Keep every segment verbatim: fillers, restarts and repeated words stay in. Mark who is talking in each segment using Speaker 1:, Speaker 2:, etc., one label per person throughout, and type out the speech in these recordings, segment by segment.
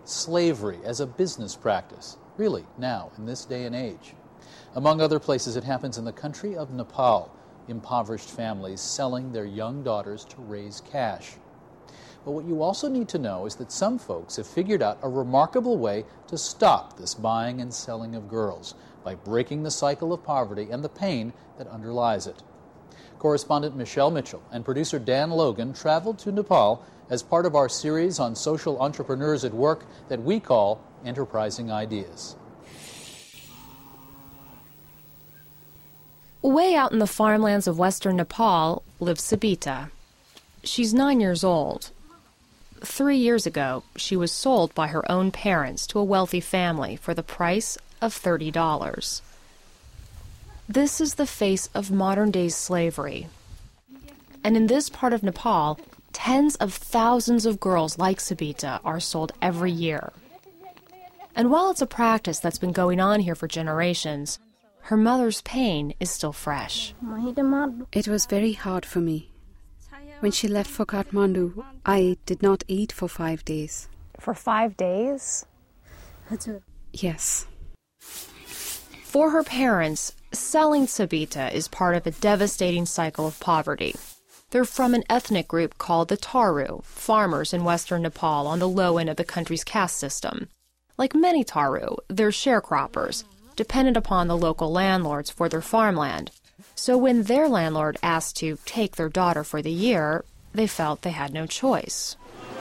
Speaker 1: slavery as a business practice, really now in this day and age. Among other places, it happens in the country of Nepal, impoverished families selling their young daughters to raise cash. But what you also need to know is that some folks have figured out a remarkable way to stop this buying and selling of girls by breaking the cycle of poverty and the pain that underlies it. Correspondent Michelle Mitchell and producer Dan Logan traveled to Nepal as part of our series on social entrepreneurs at work that we call Enterprising Ideas.
Speaker 2: Way out in the farmlands of western Nepal lives Sabita. She's nine years old. Three years ago, she was sold by her own parents to a wealthy family for the price of thirty dollars. This is the face of modern-day slavery. And in this part of Nepal, tens of thousands of girls like Sabita are sold every year. And while it's a practice that's been going on here for generations, her mother's pain is still fresh.
Speaker 3: It was very hard for me. When she left for Kathmandu, I did not eat for five days.
Speaker 2: For five days?
Speaker 3: Yes.
Speaker 2: For her parents, selling Sabita is part of a devastating cycle of poverty. They're from an ethnic group called the Tharu, farmers in western Nepal on the low end of the country's caste system. Like many Tharu, they're sharecroppers, dependent upon the local landlords for their farmland. So when their landlord asked to take their daughter for the year, they felt they had no choice.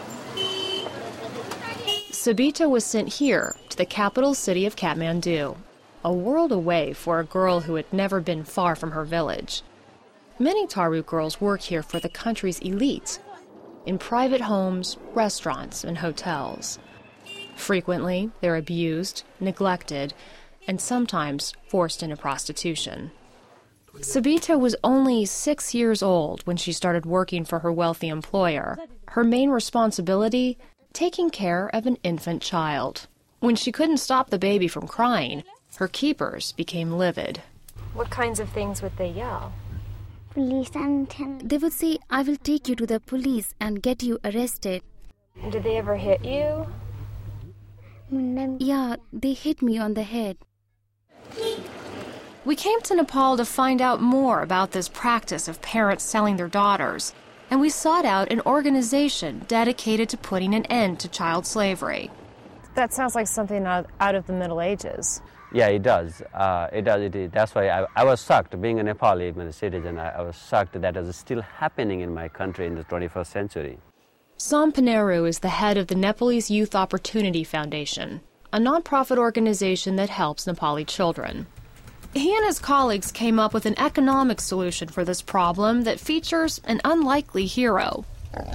Speaker 2: Sabita was sent here, to the capital city of Kathmandu, a world away for a girl who had never been far from her village. Many Tharu girls work here for the country's elites, in private homes, restaurants, and hotels. Frequently, they're abused, neglected, and sometimes forced into prostitution. Sabita was only six years old when she started working for her wealthy employer. Her main responsibility, taking care of an infant child. When she couldn't stop the baby from crying, her keepers became livid. What kinds of things would they yell?
Speaker 4: They would say, "I will take you to the police and get you arrested."
Speaker 2: Did they ever hit you?
Speaker 4: Yeah, they hit me on the head.
Speaker 2: We came to Nepal to find out more about this practice of parents selling their daughters, and we sought out an organization dedicated to putting an end to child slavery. That sounds like something out, out of the Middle Ages.
Speaker 5: Yeah, it does. Uh, it does. It is. That's why I, I was shocked, being a Nepali citizen, I, I was shocked that it was still happening in my country in the twenty-first century.
Speaker 2: Sam Paneru is the head of the Nepalese Youth Opportunity Foundation, a nonprofit organization that helps Nepali children. He and his colleagues came up with an economic solution for this problem that features an unlikely hero.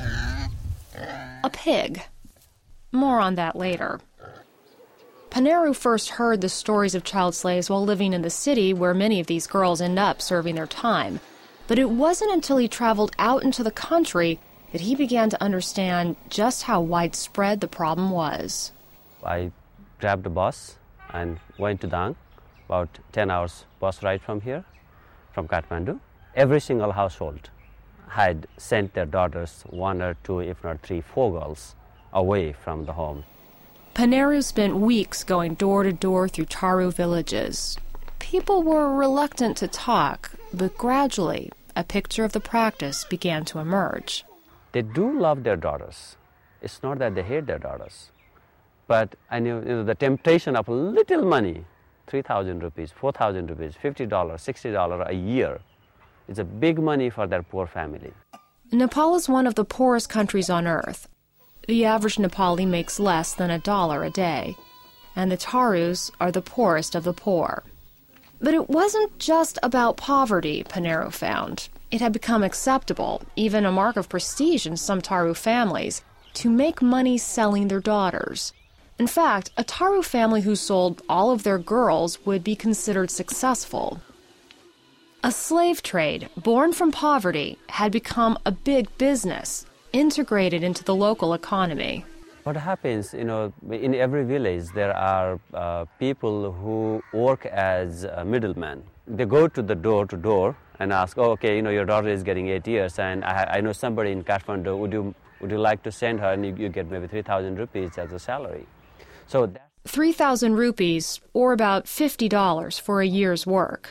Speaker 2: A pig. More on that later. Paneru first heard the stories of child slaves while living in the city where many of these girls end up serving their time. But it wasn't until he traveled out into the country that he began to understand just how widespread the problem was.
Speaker 5: I grabbed a bus and went to Dang. About ten hours bus ride from here, from Kathmandu. Every single household had sent their daughters, one or two, if not three, four girls, away from the home.
Speaker 2: Paneru spent weeks going door to door through Tharu villages. People were reluctant to talk, but gradually a picture of the practice began to emerge.
Speaker 5: They do love their daughters. It's not that they hate their daughters. But I knew, you know, the temptation of a little money, three thousand rupees, four thousand rupees, fifty dollars, sixty dollars a year. It's a big money for their poor family.
Speaker 2: Nepal is one of the poorest countries on earth. The average Nepali makes less than a dollar a day, and the Tharus are the poorest of the poor. But it wasn't just about poverty, Paneru found. It had become acceptable, even a mark of prestige in some Tharu families, to make money selling their daughters. In fact, a Tharu family who sold all of their girls would be considered successful. A slave trade, born from poverty, had become a big business, integrated into the local economy.
Speaker 5: What happens, you know, in every village there are uh, people who work as uh, middlemen. They go to the door to door and ask, oh, okay, you know, your daughter is getting eight years and I, I know somebody in Kathmandu, would you would you like to send her? And you, you get maybe three thousand rupees as a salary. So that's
Speaker 2: three thousand rupees, or about fifty dollars for a year's work.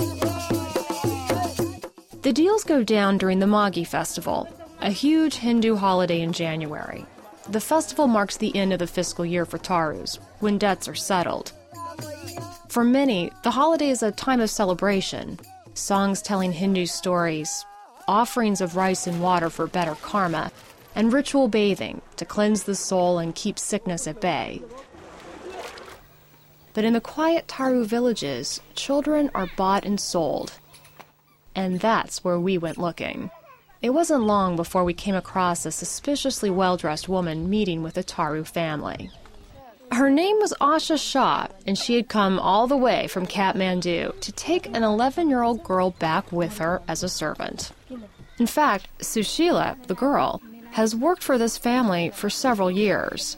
Speaker 2: The deals go down during the Maghi Festival, a huge Hindu holiday in January. The festival marks the end of the fiscal year for Tharus, when debts are settled. For many, the holiday is a time of celebration. Songs telling Hindu stories, offerings of rice and water for better karma, and ritual bathing to cleanse the soul and keep sickness at bay. But in the quiet Tharu villages, children are bought and sold. And that's where we went looking. It wasn't long before we came across a suspiciously well-dressed woman meeting with a Tharu family. Her name was Asha Shah, and she had come all the way from Kathmandu to take an eleven-year-old girl back with her as a servant. In fact, Sushila, the girl, has worked for this family for several years.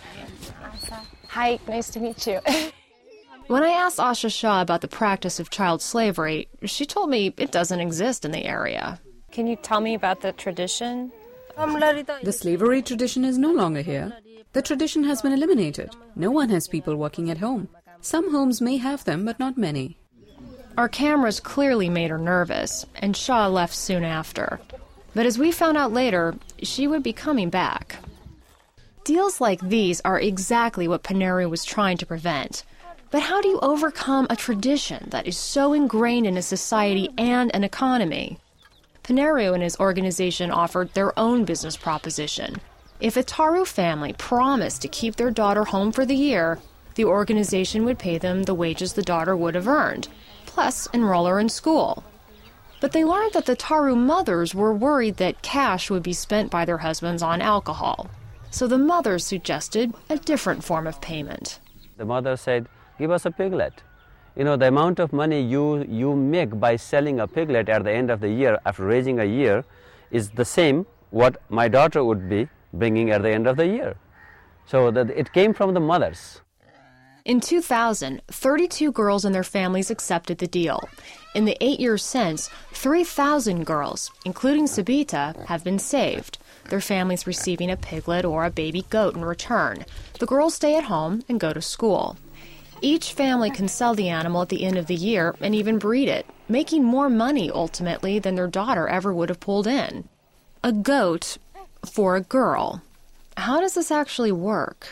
Speaker 6: Hi, nice to meet you.
Speaker 2: When I asked Asha Shah about the practice of child slavery, she told me it doesn't exist in the area.
Speaker 6: Can you tell me about the tradition?
Speaker 7: The slavery tradition is no longer here. The tradition has been eliminated. No one has people working at home. Some homes may have them, but not many.
Speaker 2: Our cameras clearly made her nervous, and Shah left soon after. But as we found out later, she would be coming back. Deals like these are exactly what Paneru was trying to prevent. But how do you overcome a tradition that is so ingrained in a society and an economy? Paneru and his organization offered their own business proposition. If a Tharu family promised to keep their daughter home for the year, the organization would pay them the wages the daughter would have earned, plus enroll her in school. But they learned that the Tharu mothers were worried that cash would be spent by their husbands on alcohol. So the mothers suggested a different form of payment.
Speaker 5: The mother said, give us a piglet. You know, the amount of money you, you make by selling a piglet at the end of the year, after raising a year, is the same what my daughter would be bringing at the end of the year. So that it came from the mothers.
Speaker 2: In two thousand, thirty-two girls and their families accepted the deal. In the eight years since, three thousand girls, including Sabita, have been saved, their families receiving a piglet or a baby goat in return. The girls stay at home and go to school. Each family can sell the animal at the end of the year and even breed it, making more money ultimately than their daughter ever would have pulled in. A goat for a girl. How does this actually work?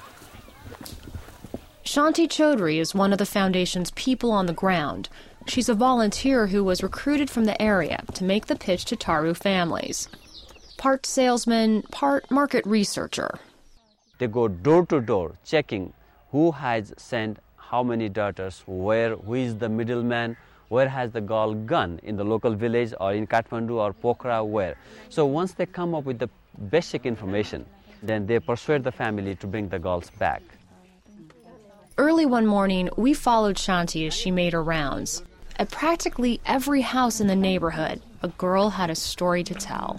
Speaker 2: Shanti Chaudhary is one of the foundation's people on the ground. She's a volunteer who was recruited from the area to make the pitch to Tharu families. Part salesman, part market researcher.
Speaker 5: They go door to door checking who has sent how many daughters, where, who is the middleman, where has the girl gone in the local village or in Kathmandu or Pokhara, where. So once they come up with the basic information, then they persuade the family to bring the girls back.
Speaker 2: Early one morning, we followed Shanti as she made her rounds. At practically every house in the neighborhood, a girl had a story to tell.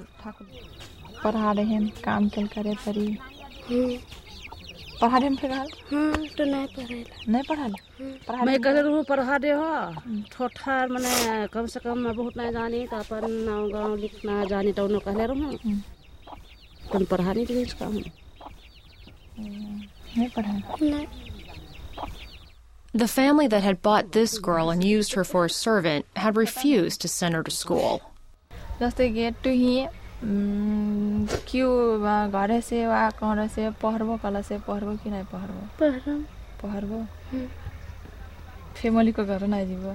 Speaker 8: पढ़ा दे फिलहाल हां तो नहीं पढ़ेला नहीं पढ़ाल मैं कहले रहूं पढ़ा दे हो छोटा माने कम से कम बहुत नहीं जानी त अपन गांव लिखना जानी त उनो कहले रहूं तुम पढ़ा नहीं दे इसका नहीं पढ़ा नहीं.
Speaker 2: The family that had bought this girl and used her for a servant had refused to send her to school.
Speaker 9: Just they get to here क्यों घरे से वा घर से पढ़बो कला से पढ़बो कि नहीं पढ़बो पढ़बो पढ़बो फैमिली को घर नहीं जीवो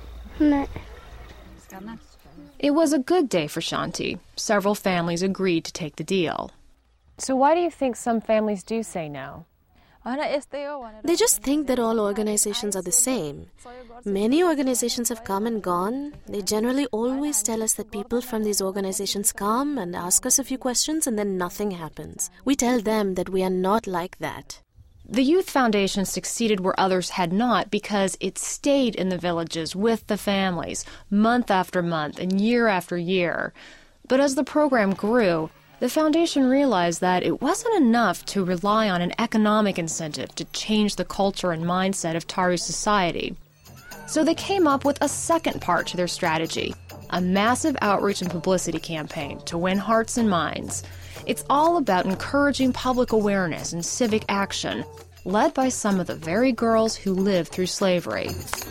Speaker 9: नहीं.
Speaker 2: It was a good day for Shanti. Several families agreed to take the deal.
Speaker 6: So why do you think some families do say no?
Speaker 10: They just think that all organizations are the same. Many organizations have come and gone. They generally always tell us that people from these organizations come and ask us a few questions and then nothing happens. We tell them that we are not like that.
Speaker 2: The Youth Foundation succeeded where others had not because it stayed in the villages with the families month after month and year after year. But as the program grew, the foundation realized that it wasn't enough to rely on an economic incentive to change the culture and mindset of Tharu society. So they came up with a second part to their strategy, a massive outreach and publicity campaign to win hearts and minds. It's all about encouraging public awareness and civic action, led by some of the very girls who lived through slavery.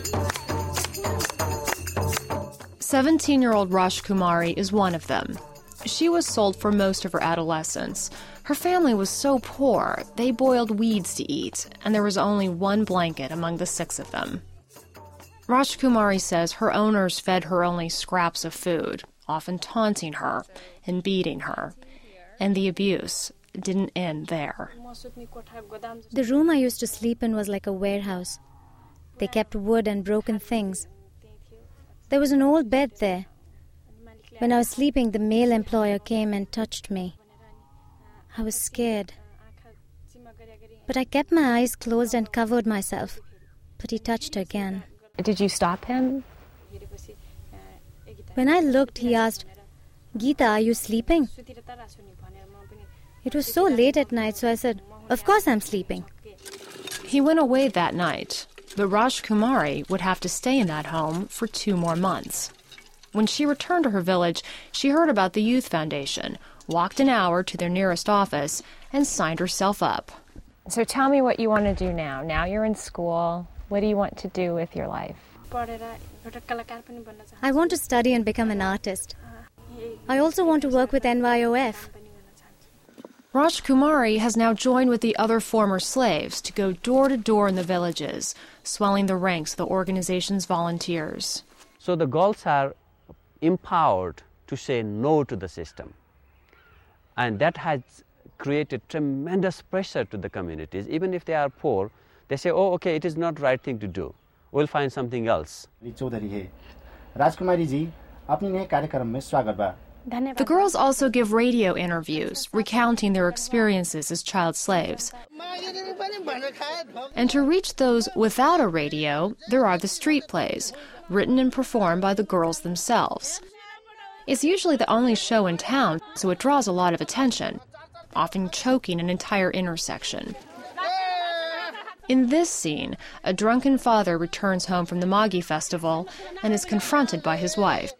Speaker 2: seventeen-year-old Raj Kumari is one of them. She was sold for most of her adolescence. Her family was so poor, they boiled weeds to eat, and there was only one blanket among the six of them. Raj Kumari says her owners fed her only scraps of food, often taunting her and beating her. And the abuse didn't end there.
Speaker 4: The room I used to sleep in was like a warehouse. They kept wood and broken things. There was an old bed there. When I was sleeping, the male employer came and touched me. I was scared. But I kept my eyes closed and covered myself. But he touched again.
Speaker 6: Did you stop him?
Speaker 4: When I looked, he asked, "Geeta, are you sleeping?" It was so late at night, so I said, "Of course I'm sleeping."
Speaker 2: He went away that night, but Raj Kumari would have to stay in that home for two more months. When she returned to her village, she heard about the Youth Foundation, walked an hour to their nearest office, and signed herself up.
Speaker 6: So tell me what you want to do now. Now you're in school. What do you want to do with your life?
Speaker 4: I want to study and become an artist. I also want to work with N Y O F.
Speaker 2: Raj Kumari has now joined with the other former slaves to go door to door in the villages, swelling the ranks of the organization's volunteers.
Speaker 5: So the girls are empowered to say no to the system. And that has created tremendous pressure to the communities. Even if they are poor, they say, oh, okay, it is not the right thing to do. We'll find something else.
Speaker 2: The girls also give radio interviews, recounting their experiences as child slaves. And to reach those without a radio, there are the street plays, written and performed by the girls themselves. It's usually the only show in town, so it draws a lot of attention, often choking an entire intersection. In this scene, a drunken father returns home from the Magi festival and is confronted by his wife.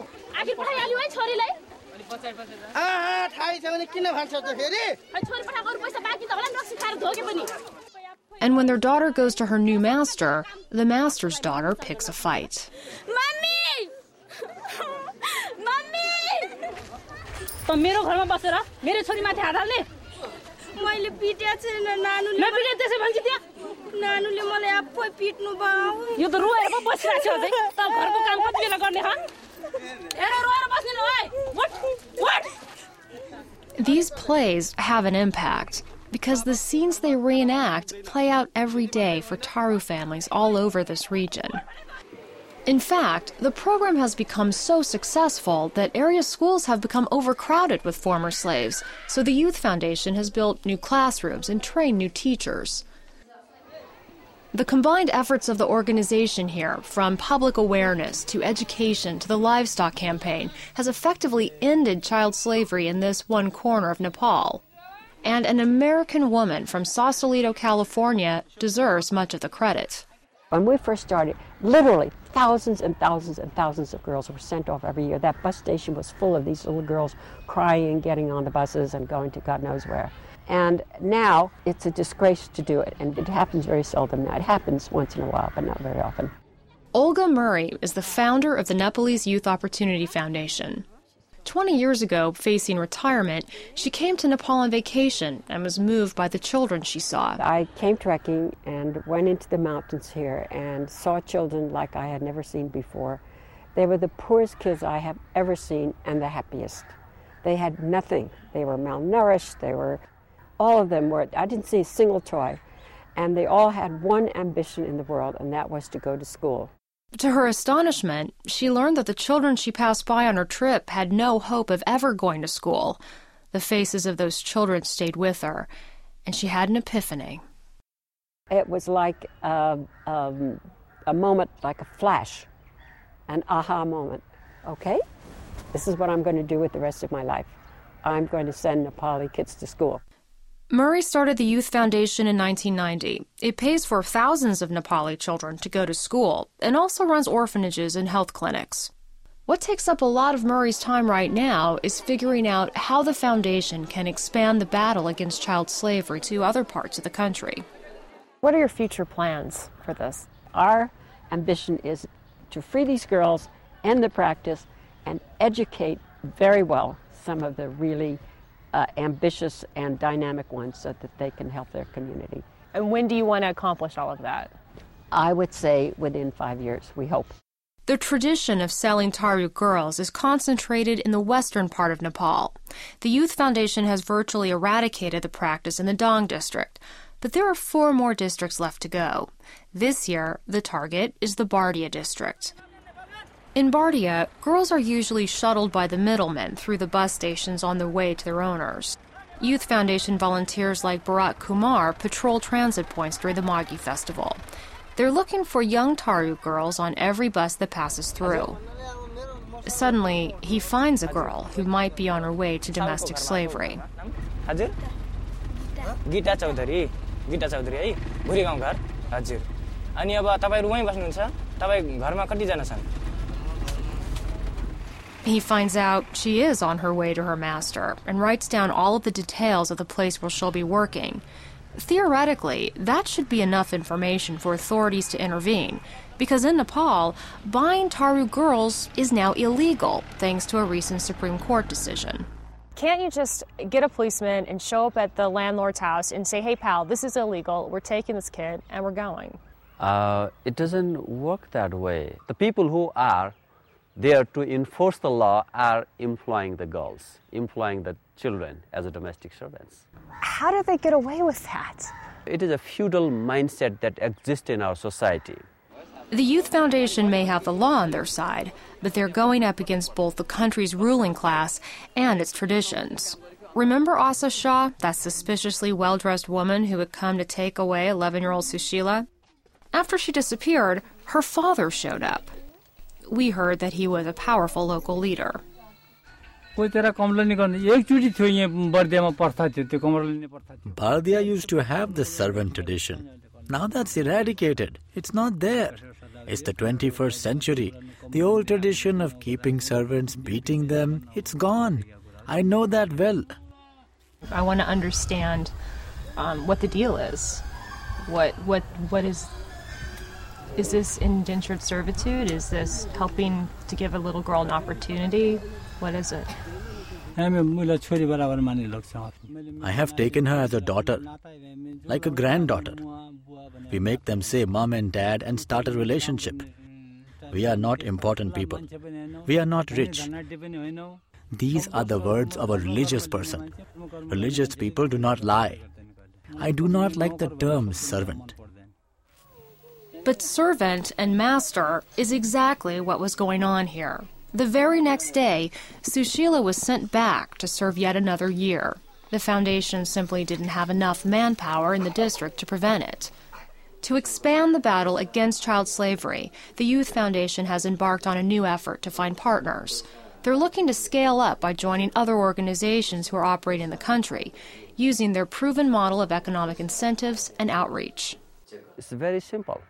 Speaker 2: And when their daughter goes to her new master, the master's daughter picks a fight.
Speaker 8: Mommy! Mommy! मैले पिट्या छैन नानुले नपिटे त्यसै भन्छ त्यो नानुले मलाई आफै पिट्नु भयो यो त रोएर पो बसिराछ अझै त घरको काम कति बेला गर्ने ह हेर रोएर बस्ने न ओइ what what
Speaker 2: These plays have an impact because the scenes they reenact play out every day for Taru families all over this region. In fact, the program has become so successful that area schools have become overcrowded with former slaves, so the Youth Foundation has built new classrooms and trained new teachers. The combined efforts of the organization here, from public awareness to education to the livestock campaign, has effectively ended child slavery in this one corner of Nepal. And an American woman from Sausalito, California, deserves much of the credit.
Speaker 11: When we first started, literally thousands and thousands and thousands of girls were sent off every year. That bus station was full of these little girls crying, getting on the buses and going to God knows where. And now it's a disgrace to do it, and it happens very seldom now. It happens once in a while, but not very often.
Speaker 2: Olga Murray is the founder of the Nepalese Youth Opportunity Foundation. Twenty years ago, facing retirement, she came to Nepal on vacation and was moved by the children she saw.
Speaker 11: I came trekking and went into the mountains here and saw children like I had never seen before. They were the poorest kids I have ever seen and the happiest. They had nothing. They were malnourished. They were, all of them were, I didn't see a single toy. And they all had one ambition in the world, and that was to go to school.
Speaker 2: To her astonishment, she learned that the children she passed by on her trip had no hope of ever going to school. The faces of those children stayed with her, and she had an epiphany.
Speaker 11: It was like a, um, a moment, like a flash, an aha moment. Okay, this is what I'm going to do with the rest of my life. I'm going to send Nepali kids to school.
Speaker 2: Murray started the Youth Foundation in nineteen ninety. It pays for thousands of Nepali children to go to school and also runs orphanages and health clinics. What takes up a lot of Murray's time right now is figuring out how the foundation can expand the battle against child slavery to other parts of the country.
Speaker 6: What are your future plans for this?
Speaker 11: Our ambition is to free these girls, end the practice, and educate very well some of the really uh, ambitious and dynamic ones so that they can help their community.
Speaker 6: And when do you want to accomplish all of that?
Speaker 11: I would say within five years, we hope.
Speaker 2: The tradition of selling Tharu girls is concentrated in the western part of Nepal. The Youth Foundation has virtually eradicated the practice in the Dang district, but there are four more districts left to go. This year, the target is the Bardia district. In Bardia, girls are usually shuttled by the middlemen through the bus stations on their way to their owners. Youth Foundation volunteers like Bharat Kumar patrol transit points during the Maghi festival. They're looking for young Tharu girls on every bus that passes through. Suddenly, he finds a girl who might be on her way to domestic slavery.
Speaker 12: Gita Chaudhary, Gita Chaudhary, है भुरी गाउँ घर हजुर अनि अब तपाईहरु वही बस्नुहुन्छ तपाई घरमा कति जना छन्
Speaker 2: He finds out she is on her way to her master and writes down all of the details of the place where she'll be working. Theoretically, that should be enough information for authorities to intervene, because in Nepal, buying Tharu girls is now illegal, thanks to a recent Supreme Court decision.
Speaker 6: Can't you just get a policeman and show up at the landlord's house and say, hey, pal, this is illegal, we're taking this kid, and we're going?
Speaker 5: Uh, it doesn't work that way. The people who are there to enforce the law are employing the girls, employing the children as a domestic servants.
Speaker 6: How do they get away with that?
Speaker 5: It is a feudal mindset that exists in our society.
Speaker 2: The Youth Foundation may have the law on their side, but they're going up against both the country's ruling class and its traditions. Remember Asa Shah, that suspiciously well-dressed woman who had come to take away eleven-year-old Sushila? After she disappeared, her father showed up. We heard that he was a powerful local leader.
Speaker 13: Bardia used to have the servant tradition. Now that's eradicated. It's not there. It's the twenty-first century. The old tradition of keeping servants, beating them, it's gone. I know that well.
Speaker 6: I want to understand um, what the deal is. What, what, what is... Is this indentured servitude? Is this helping to give a little girl an opportunity? What is it?
Speaker 13: I have taken her as a daughter, like a granddaughter. We make them say mom and dad and start a relationship. We are not important people. We are not rich. These are the words of a religious person. Religious people do not lie. I do not like the term servant.
Speaker 2: But servant and master is exactly what was going on here. The very next day, Sushila was sent back to serve yet another year. The foundation simply didn't have enough manpower in the district to prevent it. To expand the battle against child slavery, the Youth Foundation has embarked on a new effort to find partners. They're looking to scale up by joining other organizations who are operating in the country, using their proven model of economic incentives and outreach.
Speaker 5: It's very simple.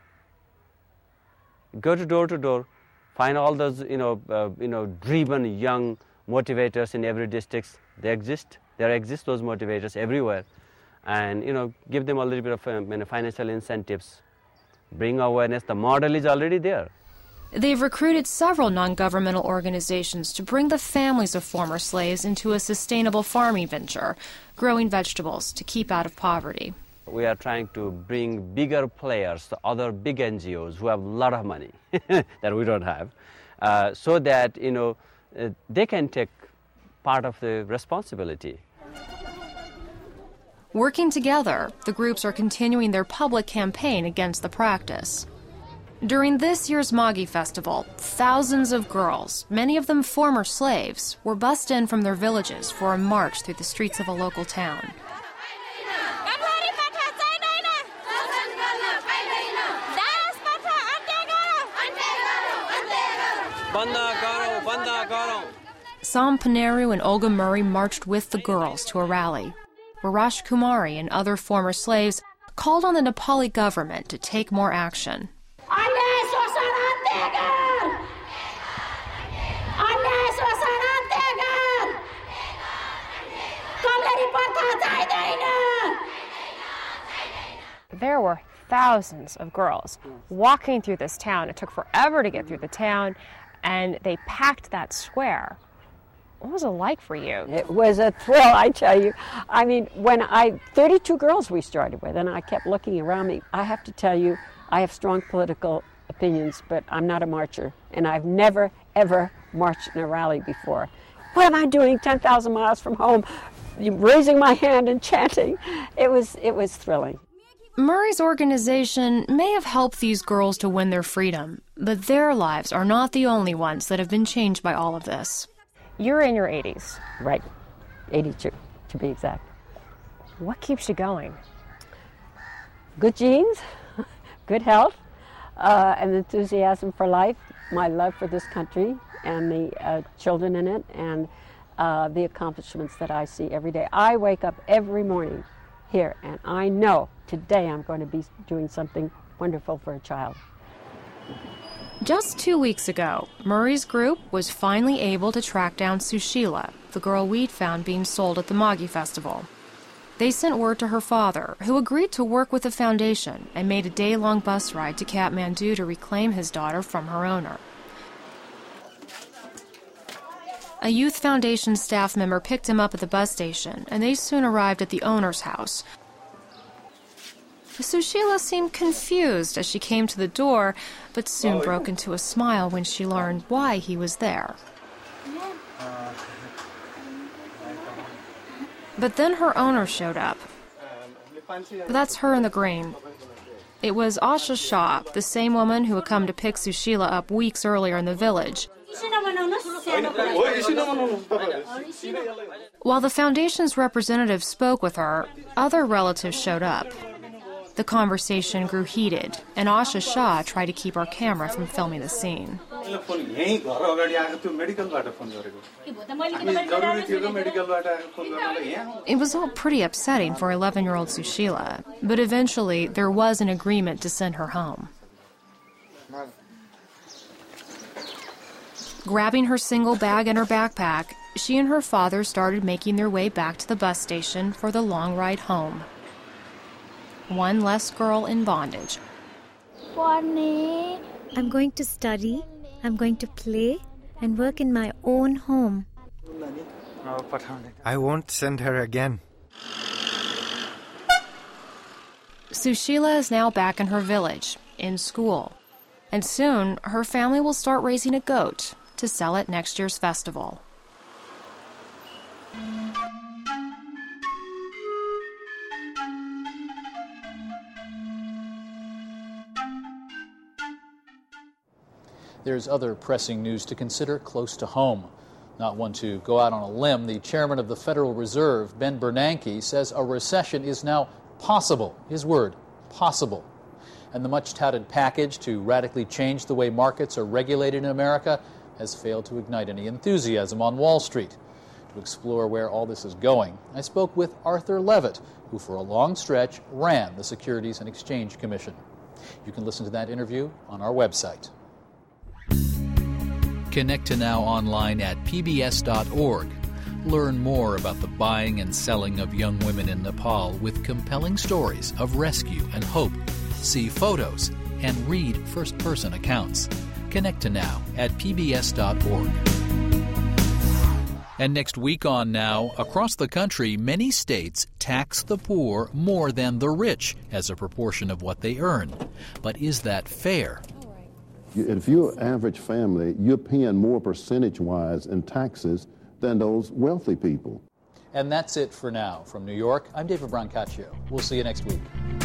Speaker 5: Go to door to door, find all those, you know, uh, you know, driven young motivators in every district. They exist. There exist those motivators everywhere, and you know, give them a little bit of um, you know, financial incentives. Bring awareness. The model is already there.
Speaker 2: They've recruited several non-governmental organizations to bring the families of former slaves into a sustainable farming venture, growing vegetables to keep out of poverty.
Speaker 5: We are trying to bring bigger players, the other big N G Os who have a lot of money that we don't have, uh, so that you know uh, they can take part of the responsibility.
Speaker 2: Working together, the groups are continuing their public campaign against the practice. During this year's Maghi festival, thousands of girls, many of them former slaves, were bussed in from their villages for a march through the streets of a local town. Sam Paneru and Olga Murray marched with the girls to a rally. Barash Kumari and other former slaves called on the Nepali government to take more action. There were thousands of girls walking through this town. It took forever to get through the town, and they packed that square. What was it like for you?
Speaker 11: It was a thrill, I tell you. I mean, when I, thirty-two girls we started with, and I kept looking around me. I have to tell you, I have strong political opinions, but I'm not a marcher, and I've never, ever marched in a rally before. What am I doing ten thousand miles from home, raising my hand and chanting? It was, it was thrilling.
Speaker 2: Murray's organization may have helped these girls to win their freedom, but their lives are not the only ones that have been changed by all of this. You're in your eighties.
Speaker 11: Right, eighty-two to be exact.
Speaker 2: What keeps you going?
Speaker 11: Good genes, good health, uh, and enthusiasm for life, my love for this country and the uh, children in it, and uh, the accomplishments that I see every day. I wake up every morning here, and I know today I'm going to be doing something wonderful for a child.
Speaker 2: Just two weeks ago, Murray's group was finally able to track down Sushila, the girl we'd found being sold at the Maggi Festival. They sent word to her father, who agreed to work with the foundation and made a day-long bus ride to Kathmandu to reclaim his daughter from her owner. A Youth Foundation staff member picked him up at the bus station, and they soon arrived at the owner's house. Sushila seemed confused as she came to the door, but soon broke into a smile when she learned why he was there. But then her owner showed up. That's her in the green. It was Asha Shah, the same woman who had come to pick Sushila up weeks earlier in the village. While the foundation's representative spoke with her, other relatives showed up. The conversation grew heated, and Asha Shah tried to keep our camera from filming the scene. It was all pretty upsetting for eleven-year-old Sushila, but eventually there was an agreement to send her home. Grabbing her single bag and her backpack, she and her father started making their way back to the bus station for the long ride home. One less girl in bondage.
Speaker 4: I'm going to study, I'm going to play, and work in my own home.
Speaker 14: I won't send her again.
Speaker 2: Sushila is now back in her village, in school. And soon, her family will start raising a goat to sell at next year's festival.
Speaker 1: There's other pressing news to consider close to home. Not one to go out on a limb, the chairman of the Federal Reserve, Ben Bernanke, says a recession is now possible. His word, possible. And the much-touted package to radically change the way markets are regulated in America has failed to ignite any enthusiasm on Wall Street. To explore where all this is going, I spoke with Arthur Levitt, who for a long stretch ran the Securities and Exchange Commission. You can listen to that interview on our website. Connect to Now online at P B S dot org. Learn more about the buying and selling of young women in Nepal with compelling stories of rescue and hope. See photos and read first-person accounts. Connect to Now at P B S dot org. And next week on Now, across the country, many states tax the poor more than the rich as a proportion of what they earn. But is that fair?
Speaker 15: If you're an average family, you're paying more percentage-wise in taxes than those wealthy people.
Speaker 1: And that's it for now. From New York, I'm David Brancaccio. We'll see you next week.